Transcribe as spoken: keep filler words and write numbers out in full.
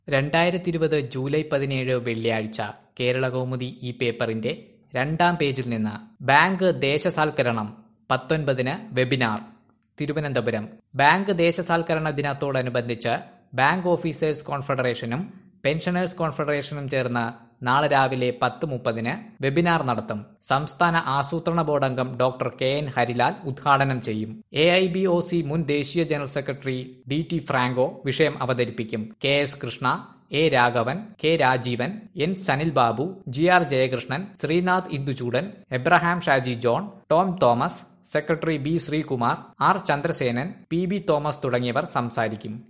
രണ്ടായിരത്തി ഇരുപത് ജൂലൈ പതിനേഴ് വെള്ളിയാഴ്ച കേരളകൗമുദി ഈ പേപ്പറിന്റെ രണ്ടാം പേജിൽ നിന്ന് ബാങ്ക് ദേശസാൽക്കരണം പത്തൊൻപതിന് വെബിനാർ. തിരുവനന്തപുരം. ബാങ്ക് ദേശസാൽക്കരണ ദിനത്തോടനുബന്ധിച്ച് ബാങ്ക് ഓഫീസേഴ്സ് കോൺഫെഡറേഷനും പെൻഷനേഴ്സ് കോൺഫെഡറേഷനും ചേർന്ന് നാളെ രാവിലെ പത്ത് മുപ്പതിന് വെബിനാർ നടത്തും. സംസ്ഥാന ആസൂത്രണ ബോർഡ് അംഗം ഡോക്ടർ കെ എൻ ഹരിലാൽ ഉദ്ഘാടനം ചെയ്യും. A I B O C മുൻ ദേശീയ general secretary D T Franco വിഷയം അവതരിപ്പിക്കും. K S Krishna, A Raghavan, K Rajeevan, N Sanil Babu, G R Jayakrishnan, Sreenath Induchoodan, Abraham Shaji John, Tom Thomas, secretary B Sreekumar, R Chandrasenan, P B Thomas തുടങ്ങിയവർ സംസാരിക്കും.